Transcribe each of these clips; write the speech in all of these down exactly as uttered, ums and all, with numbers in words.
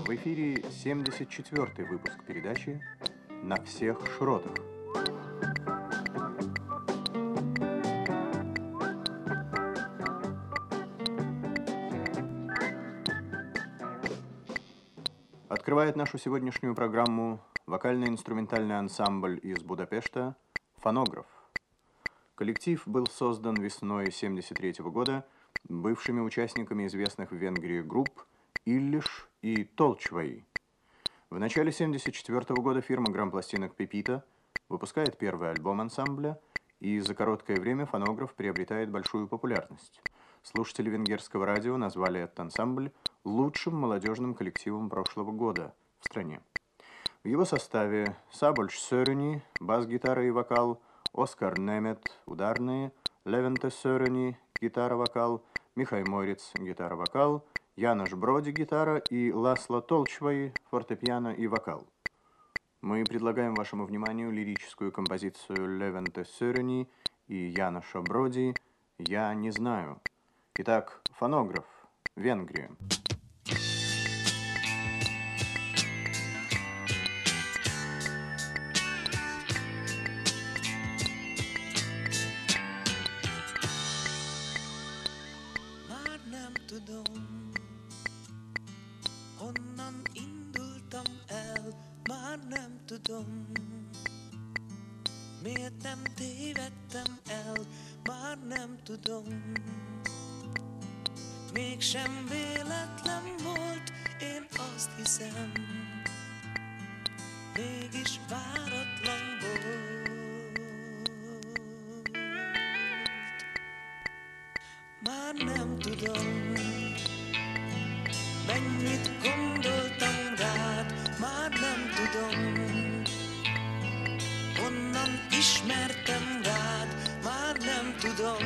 В эфире семьдесят четвёртый выпуск передачи «На всех шротах». Открывает нашу сегодняшнюю программу вокально-инструментальный ансамбль из Будапешта «Фонограф». Коллектив был создан весной семьдесят третьего года бывшими участниками известных в Венгрии групп Иллиш и Толчваи. В начале семьдесят четвёртого года фирма грампластинок Пепита выпускает первый альбом ансамбля, и за короткое время «Фонограф» приобретает большую популярность. Слушатели венгерского радио назвали этот ансамбль лучшим молодежным коллективом прошлого года в стране. В его составе Szabolcs Szörnyi, бас-гитара и вокал, Оскар Немет, ударные, Левенте Szörnyi, гитара-вокал, Михай Морец, гитара-вокал, Янош Броди, гитара и Ласло Толчваи, фортепиано и вокал. Мы предлагаем вашему вниманию лирическую композицию Левенте Szörnyi и Яноша Броди «Я не знаю». Итак, «Фонограф», Венгрия. Már nem tudom, honnan indultam el, már nem tudom, miért nem tévedtem el, már nem tudom. Mégsem véletlen volt, én azt hiszem, mégis váratlan volt. Már nem tudom, mennyit gondoltam rád, már nem tudom, honnan ismertem rád, már nem tudom.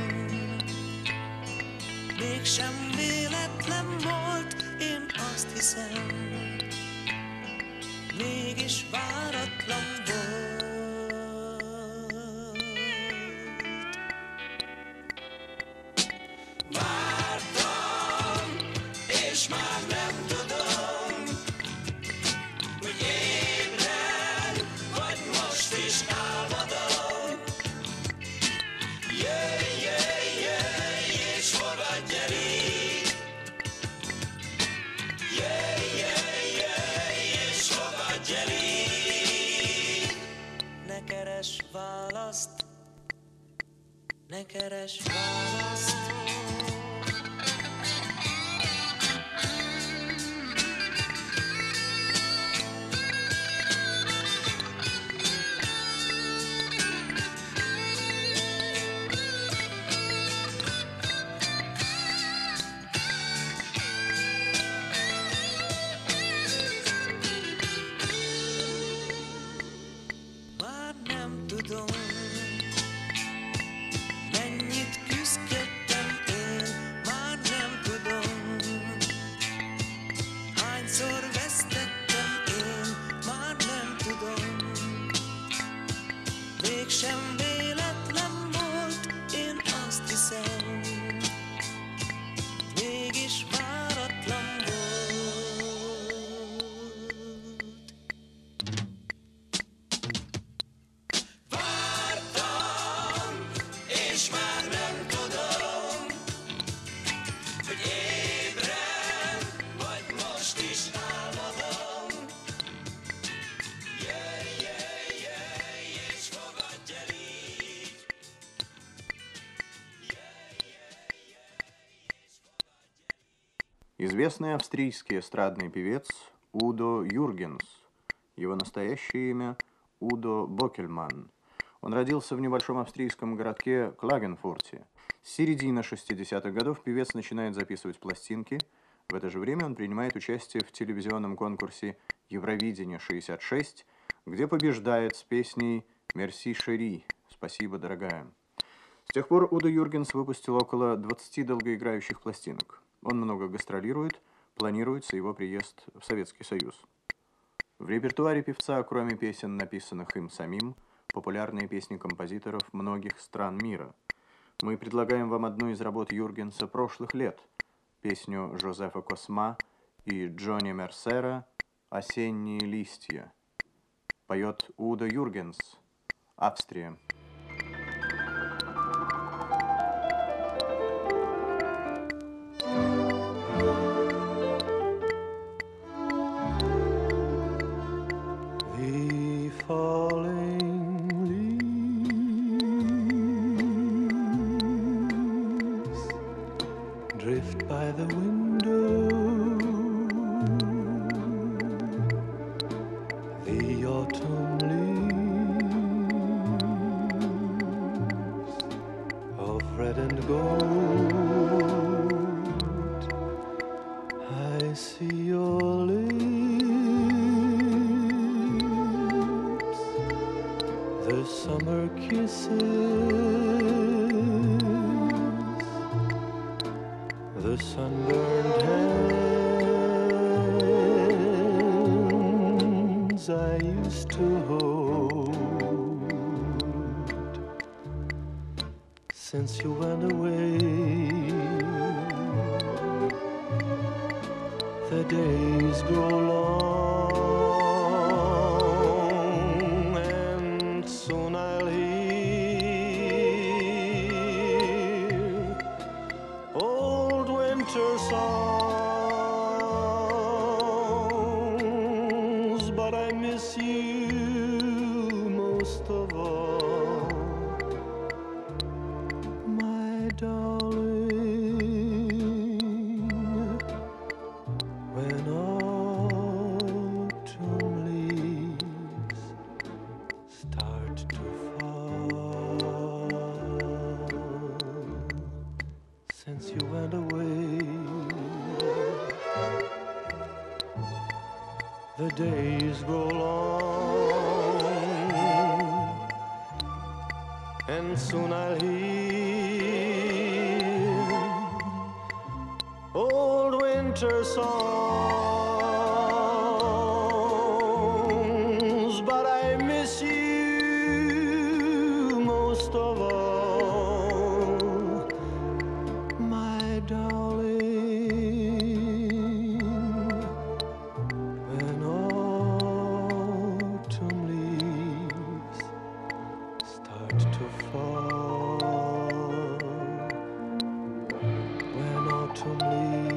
Mégsem véletlen volt, én azt hiszem, mégis váratlan volt. Vártam, és már nem tudom, hogy ébren, vagy most is álmodom. Jöjj, jöjj, jöjj, és fogadj el így. Jöjj, jöjj, jöjj, és fogadj el így. Ne keresd választ, ne keresd választ. Már nem tudom, mennyit küzdöttem én, már nem tudom, hányszor vesztettem én, már nem tudom. Mégsem véletlen volt, én azt hiszem, mégis váratlan volt. Vártam, és már nem tudom, hogy ébren, vagy most is álmodom. Jöjj, jöjj, jöjj, és fogadj el így. Jöjj, jöjj, jöjj, és fogadj el így. Известный австрийский эстрадный певец Удо Юргенс. Его настоящее имя Удо Бокельман. Он родился в небольшом австрийском городке Клагенфурте. С середины шестидесятых годов певец начинает записывать пластинки. В это же время он принимает участие в телевизионном конкурсе «Евровидение шестьдесят шесть», где побеждает с песней «Мерси, шери» – «Спасибо, дорогая». С тех пор Удо Юргенс выпустил около двадцати долгоиграющих пластинок. Он много гастролирует, планируется его приезд в Советский Союз. В репертуаре певца, кроме песен, написанных им самим, популярные песни композиторов многих стран мира. Мы предлагаем вам одну из работ Юргенса прошлых лет, песню Жозефа Косма и Джонни Мерсера «Осенние листья». Поет Удо Юргенс, Австрия. The falling leaves drift by the window. The autumn leaves of red and gold. I see your lips, the summer kisses, the sunburned hands I used to hold. Since you went away, the days grow long, and soon I'll hear old winter songs, but I miss you most of all, my darling. When autumn leaves start to fall, since you went away, the days grow long, and soon I'll hear old winter songs, but I miss you most of all, my darling. When autumn leaves start to fall, when autumn leaves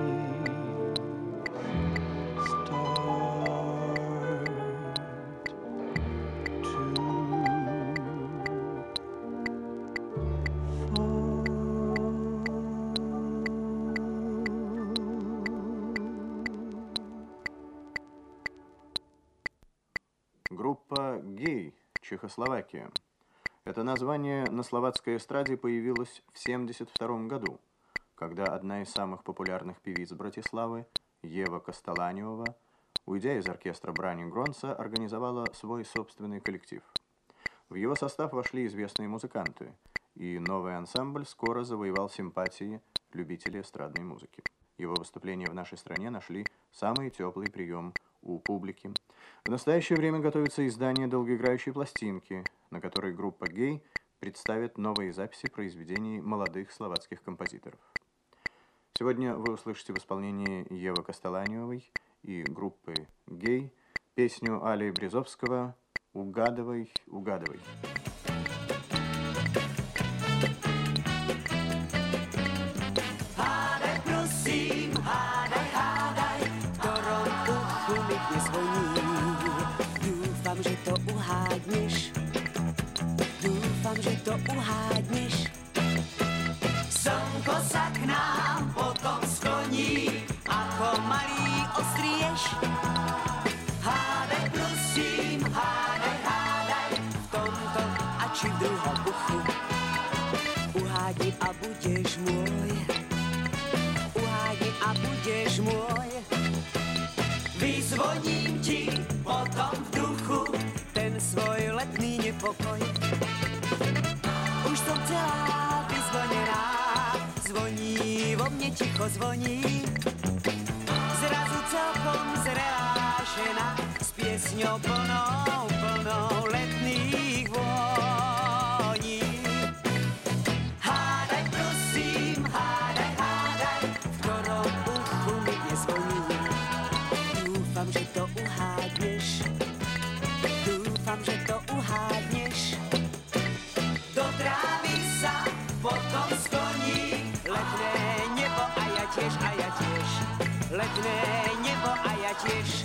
Группа «Гей», Чехословакия. Это название на словацкой эстраде появилось в семьдесят втором году, когда одна из самых популярных певиц Братиславы, Ева Костоланева, уйдя из оркестра Брани Гронца, организовала свой собственный коллектив. В его состав вошли известные музыканты, и новый ансамбль скоро завоевал симпатии любителей эстрадной музыки. Его выступления в нашей стране нашли самый теплый прием у публики. В настоящее время готовится издание долгоиграющей пластинки, на которой группа «Гей» представит новые записи произведений молодых словацких композиторов. Сегодня вы услышите в исполнении Евы Костоланевой и группы «Гей» песню Али Брезовского «Угадывай, угадывай». Hádaj, prosím, hádaj, hádaj, ktorom uchu mi dnes voní. Dúfam, že to uhádneš, dúfam, že to uhádneš. Slnko sa k nám potom skloní, ako malý ostrieš. Hádaj, prosím, hádaj, hádaj, v tomto a či v druhom uchu. Uhádni a budeš môj, uhádni a budeš môj. Vyzvoním ti potom v duchu ten svoj letný nepokoj. Už som celá vyzvonená, zvoní vo mne ticho zvoní. Zrazu celkom zrelášená, s piesňou plnou, plnou letných vôní. Hádaj, prosím, hádaj, hádaj, v ktorom uchu mi dnes zvoní. wiesz.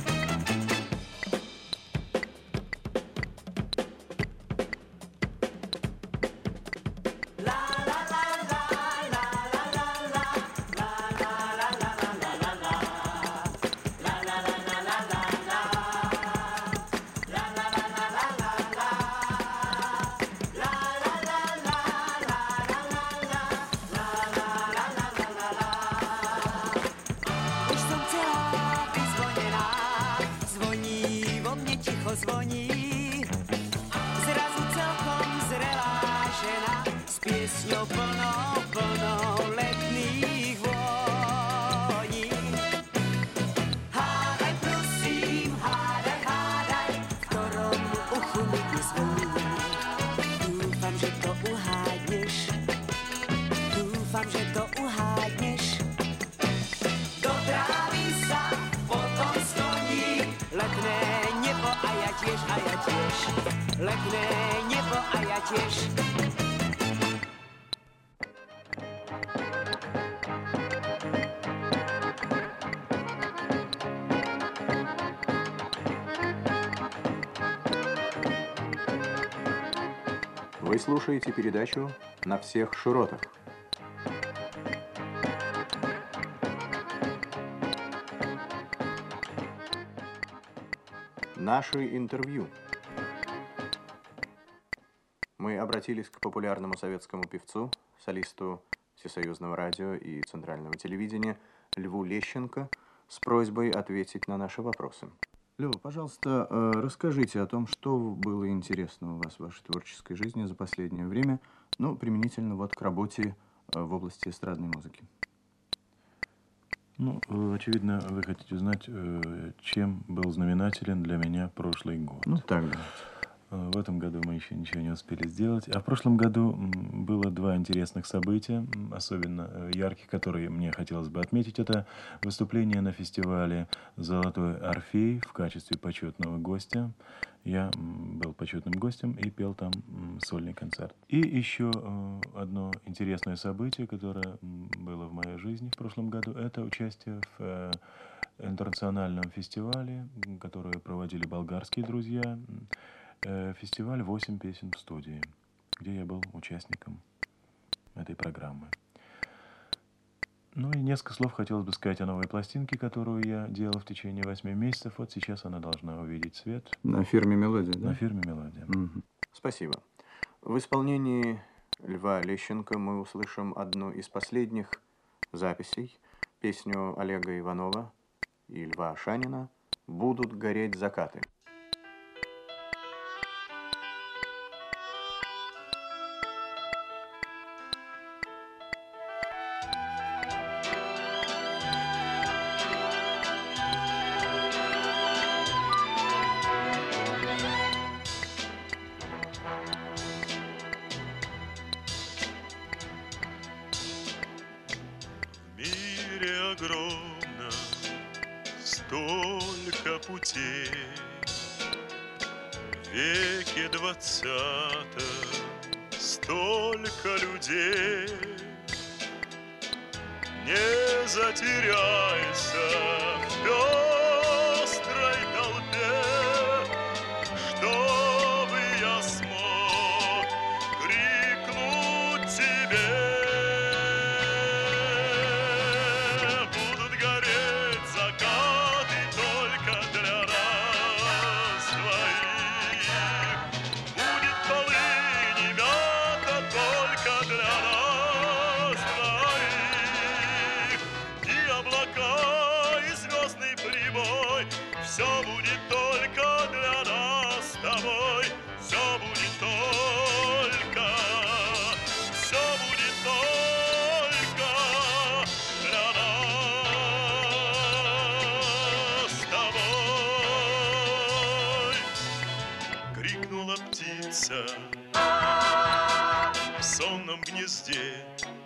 Už som celá vyzvonená, zvoní vo mne ticho zvoní. Zrazu celkom zrelá žena s piesňou plnou, plnou letných vôní. Hádaj prosím, hádaj, hádaj, v ktorom uchu mi ty zvoní. Dúfam, že to uhádneš, dúfam, že to uhádneš. Do trávy sa potom skloní letné nebo a ja tiež, a ja tiež. Letné nebo a ja tiež. Вы слушаете передачу «На всех широтах». Наши интервью. Мы обратились к популярному советскому певцу, солисту Всесоюзного радио и Центрального телевидения Льву Лещенко с просьбой ответить на наши вопросы. Лёва, пожалуйста, э, расскажите о том, что было интересно у вас в вашей творческой жизни за последнее время, ну, применительно вот к работе э, в области эстрадной музыки. Ну, э, очевидно, вы хотите узнать, э, чем был знаменателен для меня прошлый год. Ну, так да. Э, В этом году мы еще ничего не успели сделать. А в прошлом году м, было два интересных события, м, особенно э, ярких, которые мне хотелось бы отметить. Это выступление на фестивале «Золотой Орфей» в качестве почетного гостя. Я м, был почетным гостем и пел там м, сольный концерт. И еще э, одно интересное событие, которое м, было в моей жизни в прошлом году, это участие в э, интернациональном фестивале, м, который проводили болгарские друзья. М, э, Фестиваль «Восемь песен в студии», где я был участником этой программы. Ну и несколько слов хотелось бы сказать о новой пластинке, которую я делал в течение восьми месяцев. Вот сейчас она должна увидеть свет На фирме «Мелодия», на да? фирме «Мелодия». Мгм. Спасибо. В исполнении Льва Лещенко мы услышим одну из последних записей, песню Олега Иванова и Льва Ашанина «Будут гореть закаты». В мире огромно столько путей, в веке двадцатом столько людей. Не затеряйся в пестрой толпе, чтобы я смог крикнуть тебе. Будут гореть закаты только для нас двоих. Будет полынь и мята только для нас двоих. И облака, и звездный прибой, все будет только для нас с тобой. Все будет только, все будет только для нас с тобой. Крикнула птица в сонном гнезде.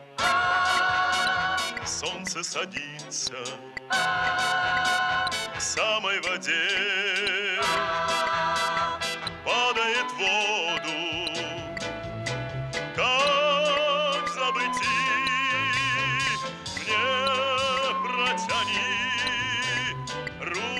Солнце садится к самой воде, падает в воду, как в забытии. Мне протяни руку.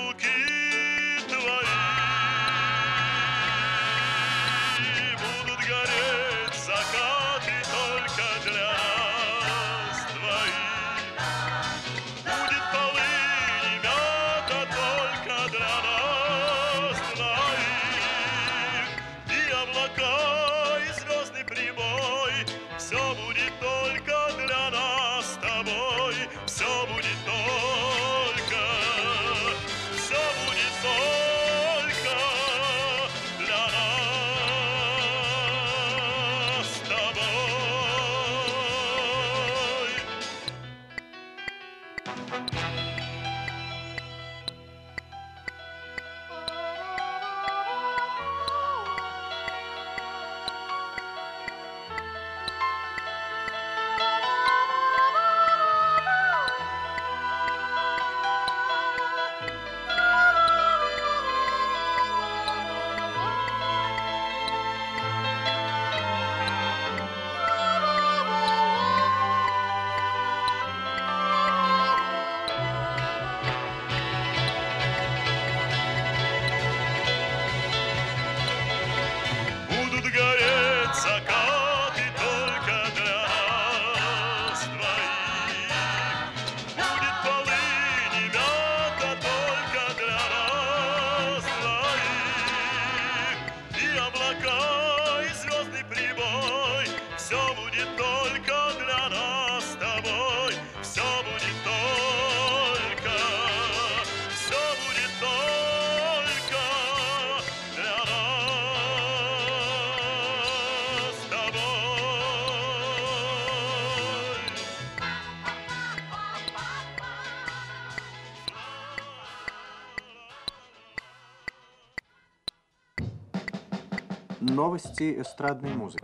Новости эстрадной музыки.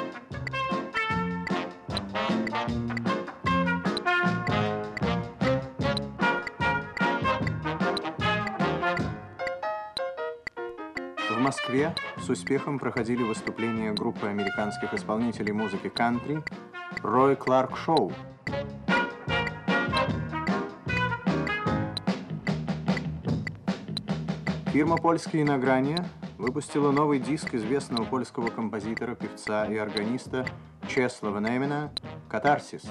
В Москве с успехом проходили выступления группы американских исполнителей музыки кантри Рой Кларк Шоу. Фирма «Польские награния» выпустила новый диск известного польского композитора, певца и органиста Чеслава Немена «Катарсис».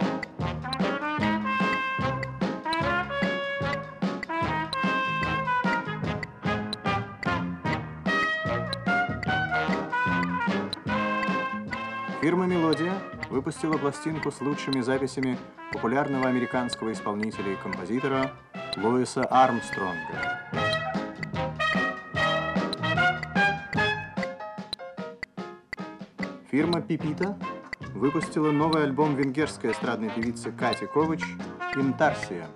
Фирма «Мелодия» выпустила пластинку с лучшими записями популярного американского исполнителя и композитора Луиса Армстронга. Фирма «Пипита» выпустила новый альбом венгерской эстрадной певицы Кати Ковач «Интарсия».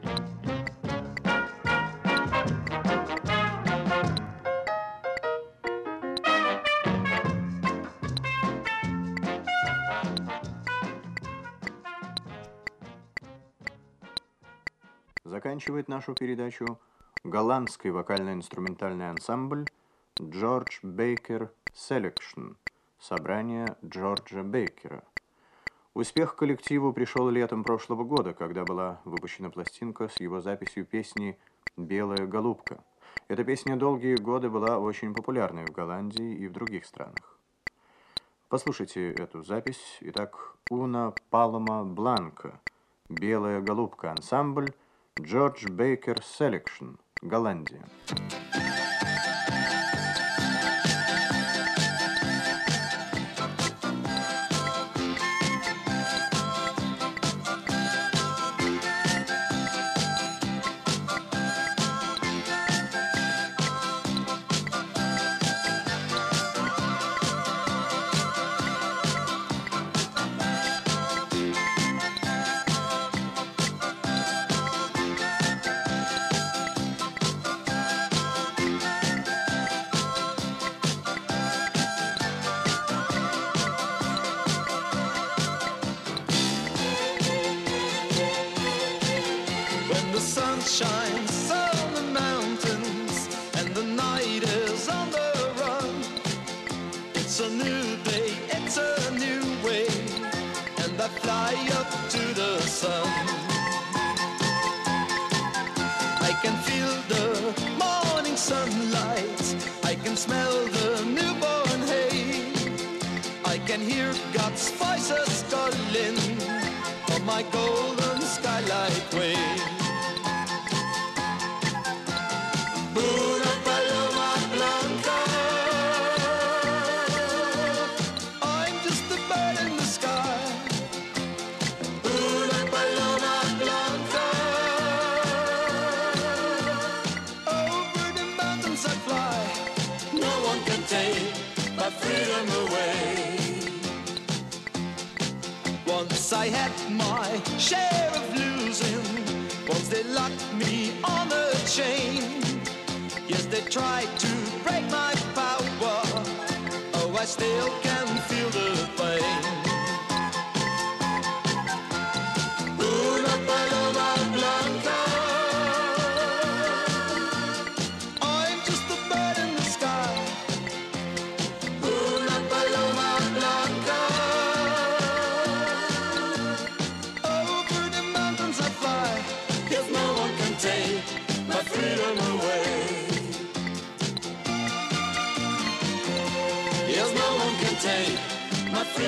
Заканчивает нашу передачу голландский вокально-инструментальный ансамбль Джордж Бейкер Селекшн. Собрание Джорджа Бейкера. Успех коллективу пришел летом прошлого года, когда была выпущена пластинка с его записью песни «Белая голубка». Эта песня долгие годы была очень популярной в Голландии и в других странах. Послушайте эту запись. Итак, «Una Paloma Blanca», «Белая голубка», ансамбль Джордж Бейкер Селекшн, Голландия. Shines on the mountains and the night is on the run. It's a new day, it's a new way, and I fly up to the sun. I can feel the morning sunlight, I can smell the newborn hay, I can hear God's voices calling on my golden skylight way. Una paloma blanca, I'm just a bird in the sky. Una paloma blanca, over the mountains I fly. No one can take my freedom away. Once I had my share of losing, once they locked me on a chain. Yes, they tried to break my power. Oh, I still can feel the pain. Una paloma blanca, I'm just a bird in the sky. Una paloma blanca, over the mountains I fly. Yes, no one can take my freedom away. Yes, no one can take my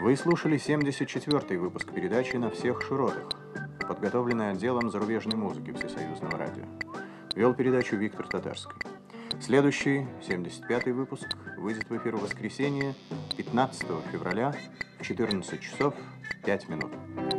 Вы слушали семьдесят четвёртый выпуск передачи «На всех широтах», подготовленный отделом зарубежной музыки Всесоюзного радио. Вел передачу Виктор Татарский. Следующий, семьдесят пятый выпуск, выйдет в эфир в воскресенье, пятнадцатого февраля в четырнадцать часов пять минут.